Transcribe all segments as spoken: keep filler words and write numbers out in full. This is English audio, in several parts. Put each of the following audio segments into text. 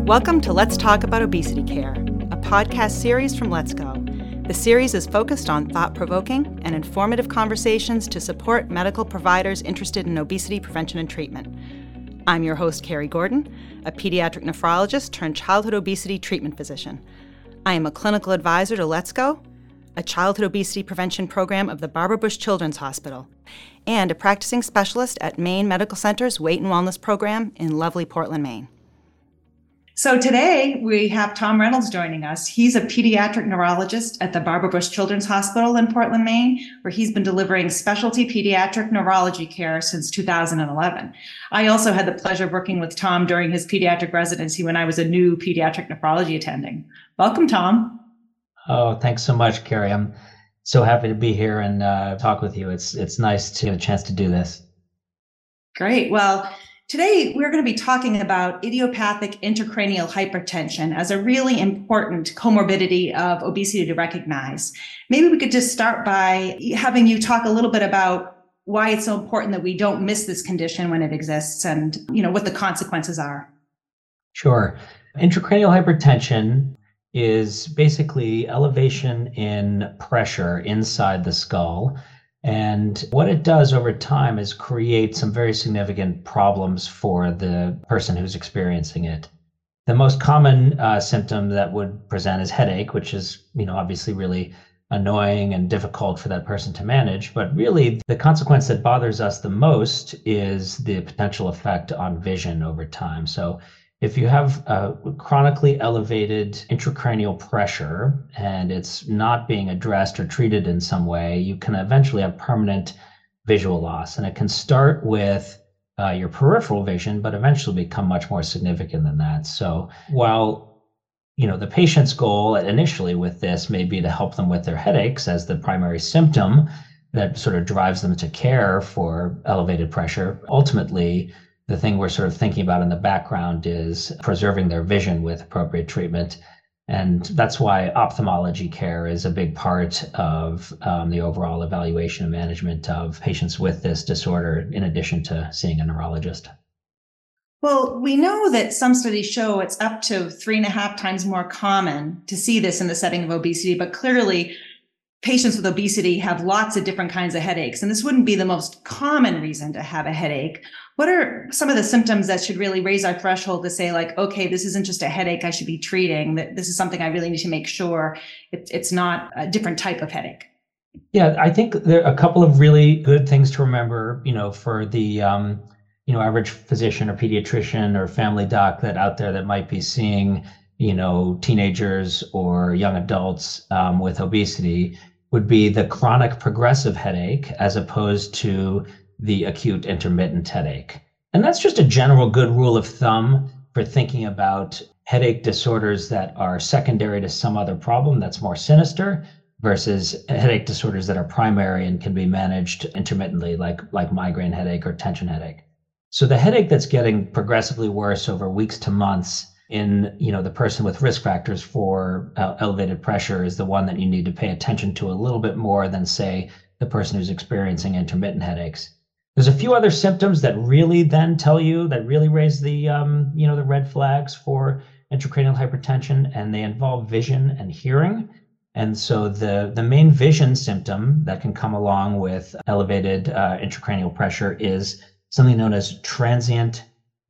Welcome to Let's Talk About Obesity Care, a podcast series from Let's Go. The series is focused on thought-provoking and informative conversations to support medical providers interested in obesity prevention and treatment. I'm your host, Carrie Gordon, a pediatric nephrologist turned childhood obesity treatment physician. I am a clinical advisor to Let's Go, a childhood obesity prevention program of the Barbara Bush Children's Hospital, and a practicing specialist at Maine Medical Center's Weight and Wellness Program in lovely Portland, Maine. So today we have Tom Reynolds joining us. He's a pediatric neurologist at the Barbara Bush Children's Hospital in Portland, Maine, where he's been delivering specialty pediatric neurology care since two thousand eleven. I also had the pleasure of working with Tom during his pediatric residency when I was a new pediatric nephrology attending. Welcome, Tom. Oh, thanks so much, Carrie. I'm so happy to be here and uh, talk with you. It's it's nice to get a chance to do this. Great. Well, today, we're going to be talking about idiopathic intracranial hypertension as a really important comorbidity of obesity to recognize. Maybe we could just start by having you talk a little bit about why it's so important that we don't miss this condition when it exists and, you know, what the consequences are. Sure. Intracranial hypertension is basically elevation in pressure inside the skull. And what it does over time is create some very significant problems for the person who's experiencing it. The most common uh, symptom that would present is headache, which is, you know, obviously really annoying and difficult for that person to manage. But really, the consequence that bothers us the most is the potential effect on vision over time. So if you have a chronically elevated intracranial pressure and it's not being addressed or treated in some way, you can eventually have permanent visual loss. And it can start with uh, your peripheral vision, but eventually become much more significant than that. So while, you know, the patient's goal initially with this may be to help them with their headaches as the primary symptom that sort of drives them to care for elevated pressure, ultimately, the thing we're sort of thinking about in the background is preserving their vision with appropriate treatment. And that's why ophthalmology care is a big part of um, the overall evaluation and management of patients with this disorder, in addition to seeing a neurologist. Well, we know that some studies show it's up to three and a half times more common to see this in the setting of obesity, but clearly patients with obesity have lots of different kinds of headaches, and this wouldn't be the most common reason to have a headache. What are some of the symptoms that should really raise our threshold to say, like, okay, this isn't just a headache I should be treating, that this is something I really need to make sure it, it's not a different type of headache? Yeah, I think there are a couple of really good things to remember, you know, for the, um, you know, average physician or pediatrician or family doc that out there that might be seeing, you know, teenagers or young adults um, with obesity would be the chronic progressive headache as opposed to the acute intermittent headache. And that's just a general good rule of thumb for thinking about headache disorders that are secondary to some other problem that's more sinister versus headache disorders that are primary and can be managed intermittently, like, like migraine headache or tension headache. So the headache that's getting progressively worse over weeks to months in, you know, the person with risk factors for uh, elevated pressure is the one that you need to pay attention to a little bit more than, say, the person who's experiencing intermittent headaches. There's a few other symptoms that really then tell you, that really raise the, um, you know, the red flags for intracranial hypertension, and they involve vision and hearing. And so the, the main vision symptom that can come along with elevated uh, intracranial pressure is something known as transient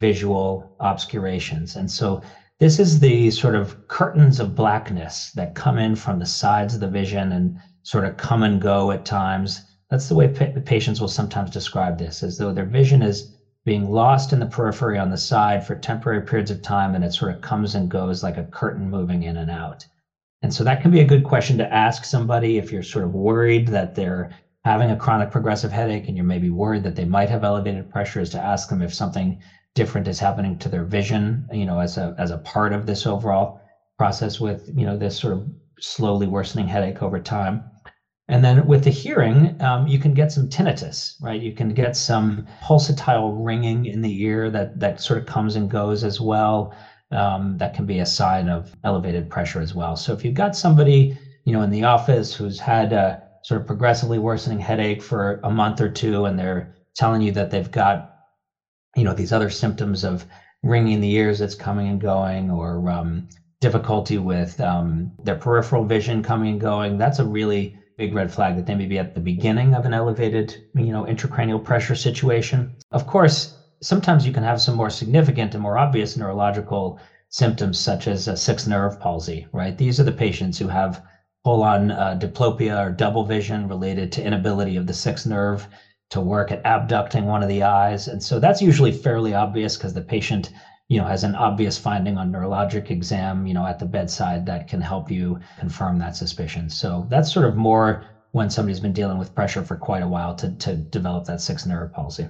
visual obscurations. And so this is the sort of curtains of blackness that come in from the sides of the vision and sort of come and go at times. That's the way pa- patients will sometimes describe this, as though their vision is being lost in the periphery on the side for temporary periods of time, and it sort of comes and goes like a curtain moving in and out. And so that can be a good question to ask somebody if you're sort of worried that they're having a chronic progressive headache and you're maybe worried that they might have elevated pressure, is to ask them if something different is happening to their vision, you know, as a as a part of this overall process with, you know, this sort of slowly worsening headache over time. And then with the hearing, um, you can get some tinnitus, right? You can get some pulsatile ringing in the ear that that sort of comes and goes as well. Um, that can be a sign of elevated pressure as well. So if you've got somebody, you know, in the office who's had a sort of progressively worsening headache for a month or two, and they're telling you that they've got, you know, these other symptoms of ringing in the ears that's coming and going, or um, difficulty with um, their peripheral vision coming and going, that's a really big red flag that they may be at the beginning of an elevated, you know, intracranial pressure situation. Of course, sometimes you can have some more significant and more obvious neurological symptoms, such as a sixth nerve palsy, right? These are the patients who have full-on uh, diplopia or double vision related to inability of the sixth nerve to work at abducting one of the eyes. And so that's usually fairly obvious because the patient, you know, has an obvious finding on neurologic exam, you know, at the bedside that can help you confirm that suspicion. So that's sort of more when somebody's been dealing with pressure for quite a while to, to develop that sixth nerve palsy.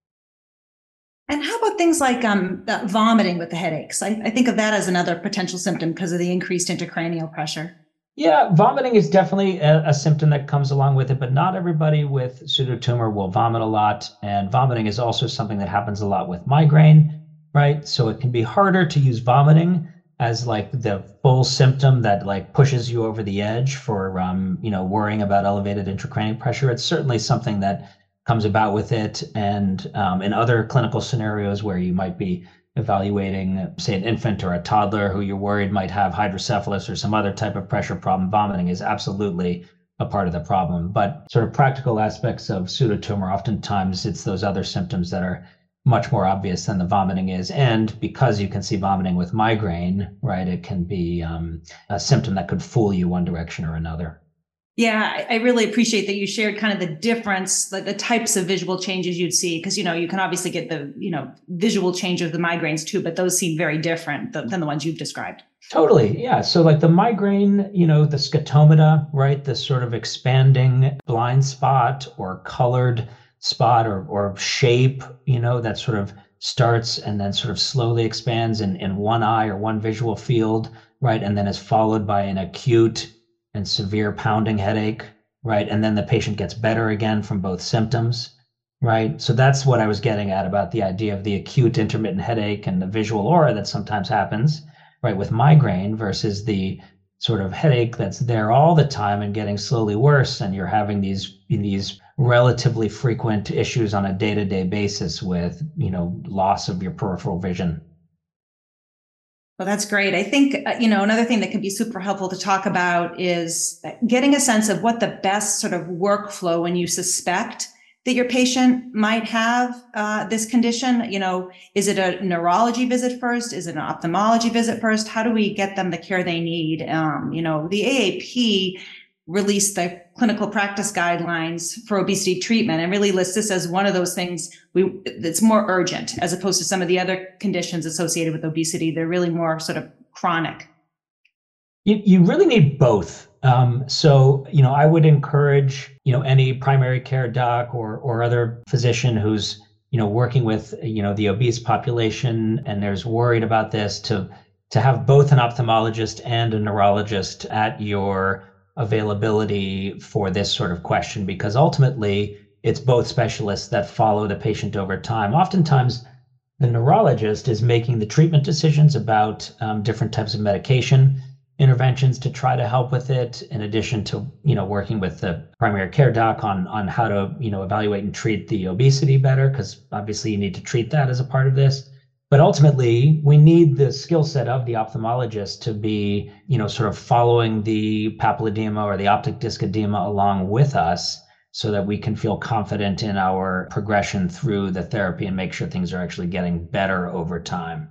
And how about things like um, vomiting with the headaches? I, I think of that as another potential symptom because of the increased intracranial pressure. Yeah, vomiting is definitely a, a symptom that comes along with it, but not everybody with pseudotumor will vomit a lot. And vomiting is also something that happens a lot with migraine, right? So it can be harder to use vomiting as like the full symptom that like pushes you over the edge for, um, you know, worrying about elevated intracranial pressure. It's certainly something that comes about with it. And um, in other clinical scenarios where you might be evaluating, say, an infant or a toddler who you're worried might have hydrocephalus or some other type of pressure problem, vomiting is absolutely a part of the problem. But sort of practical aspects of pseudotumor, oftentimes it's those other symptoms that are much more obvious than the vomiting is. And because you can see vomiting with migraine, right, it can be um, a symptom that could fool you one direction or another. Yeah, I really appreciate that you shared kind of the difference, like the types of visual changes you'd see, because, you know, you can obviously get the, you know, visual change of the migraines too, but those seem very different than, than the ones you've described. Totally. Yeah. So like the migraine, you know, the scotomata, right? The sort of expanding blind spot or colored spot or, or shape, you know, that sort of starts and then sort of slowly expands in, in one eye or one visual field, right? And then is followed by an acute and severe pounding headache, right? And then the patient gets better again from both symptoms, right? So that's what I was getting at about the idea of the acute intermittent headache and the visual aura that sometimes happens, right, with migraine versus the sort of headache that's there all the time and getting slowly worse. And you're having these, these relatively frequent issues on a day-to-day basis with, you know, loss of your peripheral vision. Well, that's great. I think, you know, another thing that can be super helpful to talk about is getting a sense of what the best sort of workflow when you suspect that your patient might have uh, this condition. You know, is it a neurology visit first? Is it an ophthalmology visit first? How do we get them the care they need? Um, you know, the A A P released the clinical practice guidelines for obesity treatment and really lists this as one of those things we that's more urgent as opposed to some of the other conditions associated with obesity. They're really more sort of chronic. You, you really need both. Um, so, you know, I would encourage, you know, any primary care doc or, or other physician who's, you know, working with, you know, the obese population and there's worried about this to, to have both an ophthalmologist and a neurologist at your availability for this sort of question, because ultimately it's both specialists that follow the patient over time. Oftentimes, the neurologist is making the treatment decisions about um, different types of medication interventions to try to help with it, in addition to, you know, working with the primary care doc on, on how to, you know, evaluate and treat the obesity better, because obviously you need to treat that as a part of this. But ultimately, we need the skill set of the ophthalmologist to be, you know, sort of following the papilledema or the optic disc edema along with us so that we can feel confident in our progression through the therapy and make sure things are actually getting better over time.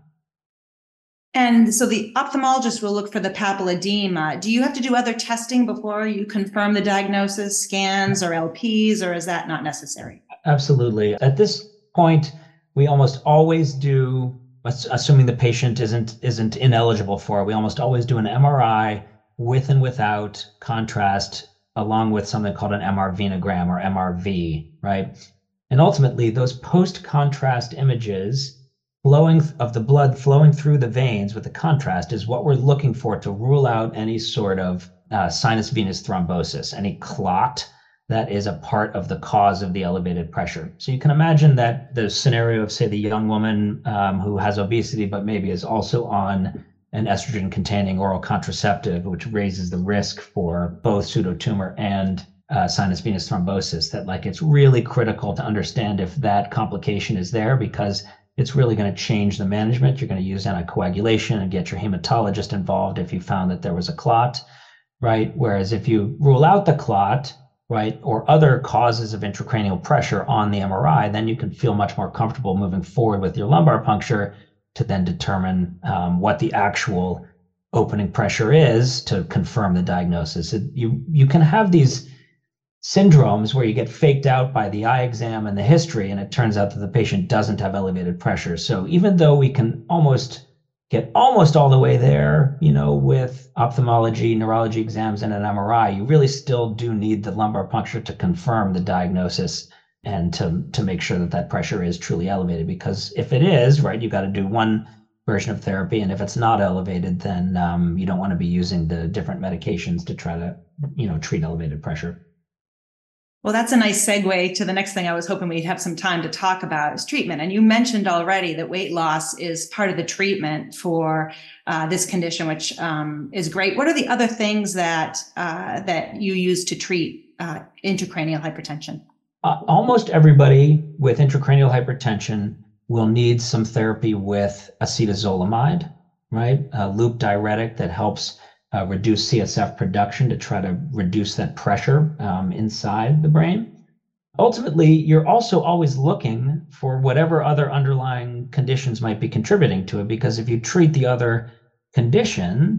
And so the ophthalmologist will look for the papilledema. Do you have to do other testing before you confirm the diagnosis, scans or L Ps, or is that not necessary? Absolutely. At this point, we almost always do, assuming the patient isn't isn't ineligible for it, we almost always do an M R I with and without contrast, along with something called an M R venogram or M R V, right? And ultimately, those post-contrast images flowing of the blood flowing through the veins with the contrast is what we're looking for to rule out any sort of uh, sinus venous thrombosis, any clot that is a part of the cause of the elevated pressure. So you can imagine that the scenario of, say, the young woman um, who has obesity, but maybe is also on an estrogen-containing oral contraceptive, which raises the risk for both pseudotumor and uh, sinus venous thrombosis, that like it's really critical to understand if that complication is there, because it's really going to change the management. You're going to use anticoagulation and get your hematologist involved if you found that there was a clot, right? Whereas if you rule out the clot, right, or other causes of intracranial pressure on the M R I, then you can feel much more comfortable moving forward with your lumbar puncture to then determine um, what the actual opening pressure is to confirm the diagnosis. It, you, you can have these syndromes where you get faked out by the eye exam and the history, and it turns out that the patient doesn't have elevated pressure. So even though we can almost get almost all the way there, you know, with ophthalmology, neurology exams, and an M R I, you really still do need the lumbar puncture to confirm the diagnosis and to, to make sure that that pressure is truly elevated. Because if it is, right, you've got to do one version of therapy. And if it's not elevated, then um, you don't want to be using the different medications to try to, you know, treat elevated pressure. Well, that's a nice segue to the next thing I was hoping we'd have some time to talk about is treatment. And you mentioned already that weight loss is part of the treatment for uh, this condition, which um, is great. What are the other things that uh, that you use to treat uh, intracranial hypertension? Uh, almost everybody with intracranial hypertension will need some therapy with acetazolamide, right? A loop diuretic that helps Uh, reduce C S F production to try to reduce that pressure um, inside the brain. Ultimately, you're also always looking for whatever other underlying conditions might be contributing to it, because if you treat the other condition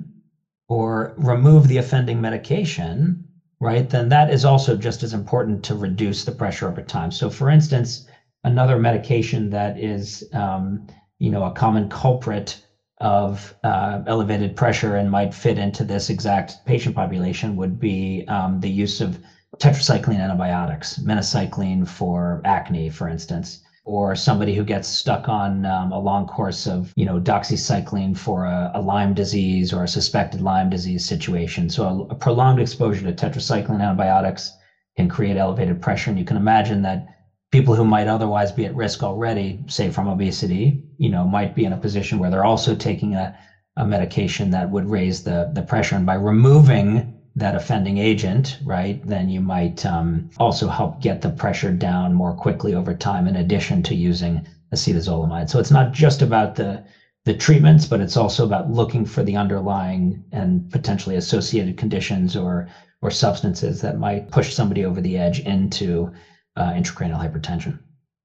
or remove the offending medication, right, then that is also just as important to reduce the pressure over time. So for instance, another medication that is, um, you know, a common culprit of uh, elevated pressure and might fit into this exact patient population would be um, the use of tetracycline antibiotics, minocycline for acne, for instance, or somebody who gets stuck on um, a long course of, you know, doxycycline for a, a Lyme disease or a suspected Lyme disease situation. So a, a prolonged exposure to tetracycline antibiotics can create elevated pressure. And you can imagine that people who might otherwise be at risk already, say from obesity, you know, might be in a position where they're also taking a, a medication that would raise the, the pressure. And by removing that offending agent, right, then you might um, also help get the pressure down more quickly over time, in addition to using acetazolamide. So it's not just about the, the treatments, but it's also about looking for the underlying and potentially associated conditions or, or substances that might push somebody over the edge into Uh, intracranial hypertension.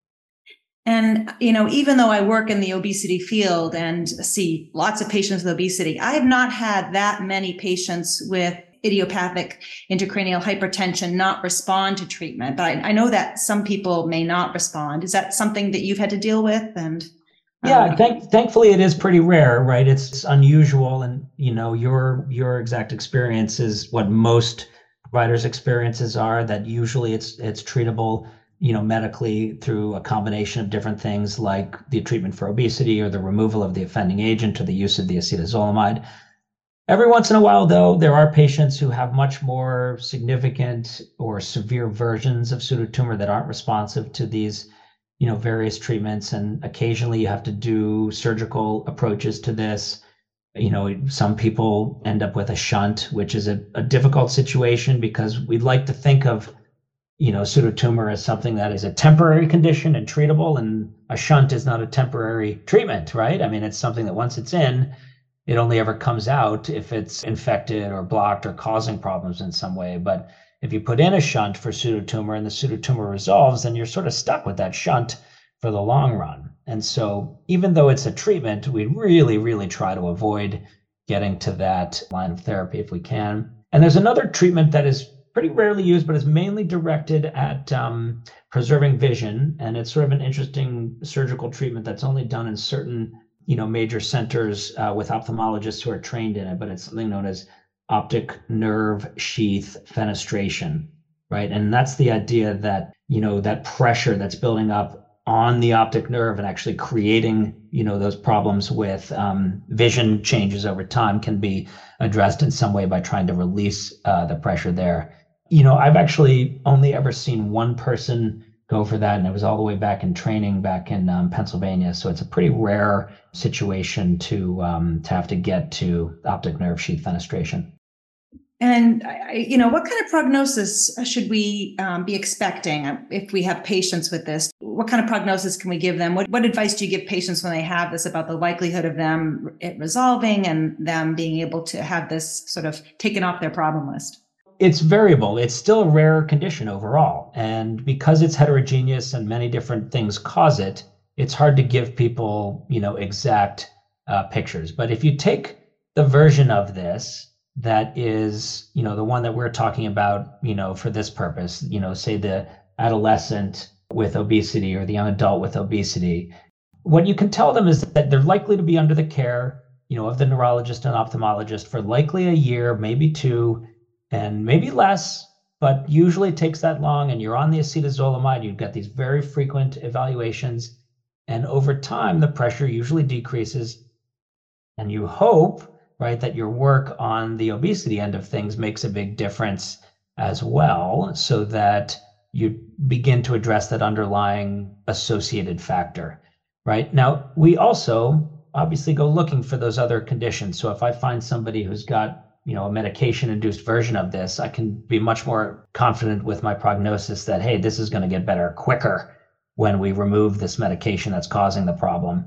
And, you know, even though I work in the obesity field and see lots of patients with obesity, I have not had that many patients with idiopathic intracranial hypertension not respond to treatment. But I, I know that some people may not respond. Is that something that you've had to deal with? And um, yeah, thank, thankfully it is pretty rare, right? It's unusual, and you know, your your exact experience is what most providers' experiences are, that usually it's it's treatable, you know, medically through a combination of different things like the treatment for obesity or the removal of the offending agent or the use of the acetazolamide. Every once in a while, though, there are patients who have much more significant or severe versions of pseudotumor that aren't responsive to these, you know, various treatments, and occasionally you have to do surgical approaches to this. You know, some people end up with a shunt, which is a, a difficult situation because we'd like to think of, you know, pseudotumor as something that is a temporary condition and treatable, and a shunt is not a temporary treatment, right? I mean, it's something that once it's in, it only ever comes out if it's infected or blocked or causing problems in some way. But if you put in a shunt for pseudotumor and the pseudotumor resolves, then you're sort of stuck with that shunt for the long run. And so even though it's a treatment, we really, really try to avoid getting to that line of therapy if we can. And there's another treatment that is pretty rarely used, but is mainly directed at um, preserving vision. And it's sort of an interesting surgical treatment that's only done in certain, you know, major centers uh, with ophthalmologists who are trained in it, but it's something known as optic nerve sheath fenestration, right? And that's the idea that, you know, that pressure that's building up on the optic nerve and actually creating, you know, those problems with um, vision changes over time can be addressed in some way by trying to release uh, the pressure there. You know, I've actually only ever seen one person go for that, and it was all the way back in training back in um, Pennsylvania. So it's a pretty rare situation to um, to have to get to optic nerve sheath fenestration. And, I, you know, what kind of prognosis should we um, be expecting if we have patients with this? What kind of prognosis can we give them? What, what advice do you give patients when they have this about the likelihood of them it resolving and them being able to have this sort of taken off their problem list? It's variable. It's still a rare condition overall. And because it's heterogeneous and many different things cause it, it's hard to give people, you know, exact uh, pictures. But if you take the version of this that is, you know, the one that we're talking about, you know, for this purpose, you know, say the adolescent with obesity or the young adult with obesity, what you can tell them is that they're likely to be under the care, you know, of the neurologist and ophthalmologist for likely a year, maybe two, and maybe less, but usually it takes that long. And you're on the acetazolamide, you've got these very frequent evaluations. And over time, the pressure usually decreases. And you hope, right, that your work on the obesity end of things makes a big difference as well, so that you begin to address that underlying associated factor, right? Now, we also obviously go looking for those other conditions. So if I find somebody who's got, you know, a medication-induced version of this, I can be much more confident with my prognosis that, hey, this is going to get better quicker when we remove this medication that's causing the problem.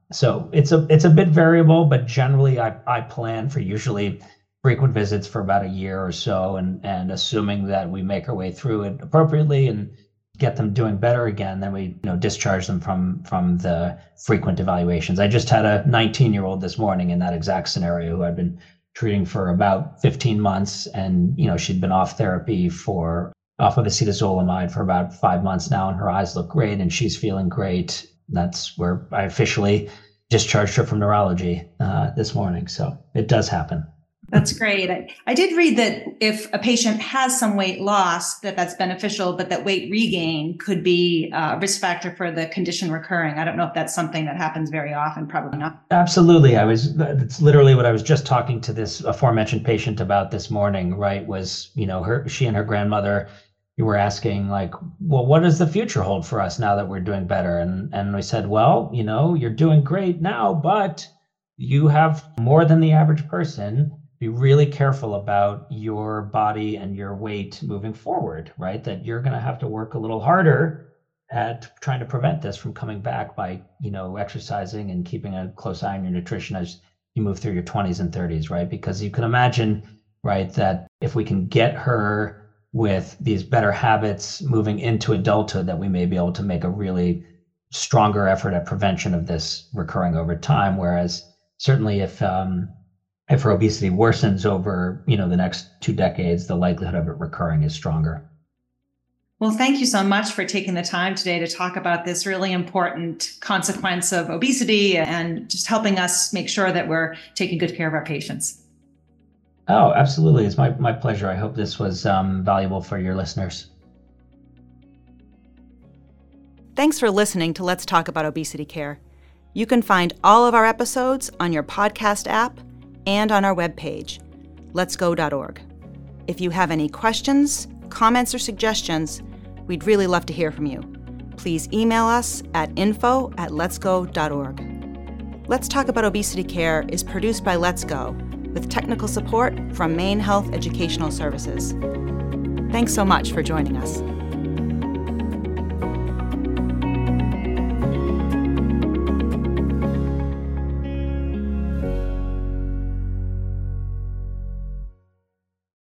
So it's a it's a bit variable, but generally I, I plan for usually frequent visits for about a year or so, and, and assuming that we make our way through it appropriately and get them doing better again, then we you know discharge them from from the frequent evaluations. I just had a nineteen-year-old this morning in that exact scenario who I'd been treating for about fifteen months, and you know she'd been off therapy for off of acetazolamide for about five months now, and her eyes look great and she's feeling great. That's where I officially discharged her from neurology uh, this morning. So it does happen. That's great. I, I did read that if a patient has some weight loss, that that's beneficial, but that weight regain could be a risk factor for the condition recurring. I don't know if that's something that happens very often. Probably not. Absolutely. I was, that's literally what I was just talking to this aforementioned patient about this morning, right? Was, you know, her, she and her grandmother, you were asking like, well, what does the future hold for us now that we're doing better? And and we said, well, you know, you're doing great now, but you have more than the average person. Be really careful about your body and your weight moving forward, right? That you're going to have to work a little harder at trying to prevent this from coming back by, you know, exercising and keeping a close eye on your nutrition as you move through your twenties and thirties, right? Because you can imagine, right, that if we can get her with these better habits moving into adulthood, that we may be able to make a really stronger effort at prevention of this recurring over time. Whereas certainly if um, if her obesity worsens over, you know, the next two decades, the likelihood of it recurring is stronger. Well, thank you so much for taking the time today to talk about this really important consequence of obesity and just helping us make sure that we're taking good care of our patients. Oh, absolutely. It's my, my pleasure. I hope this was um, valuable for your listeners. Thanks for listening to Let's Talk About Obesity Care. You can find all of our episodes on your podcast app and on our webpage, lets go dot org. If you have any questions, comments, or suggestions, we'd really love to hear from you. Please email us at info at lets go dot org. Let's Talk About Obesity Care is produced by Let's Go, with technical support from Maine Health Educational Services. Thanks so much for joining us.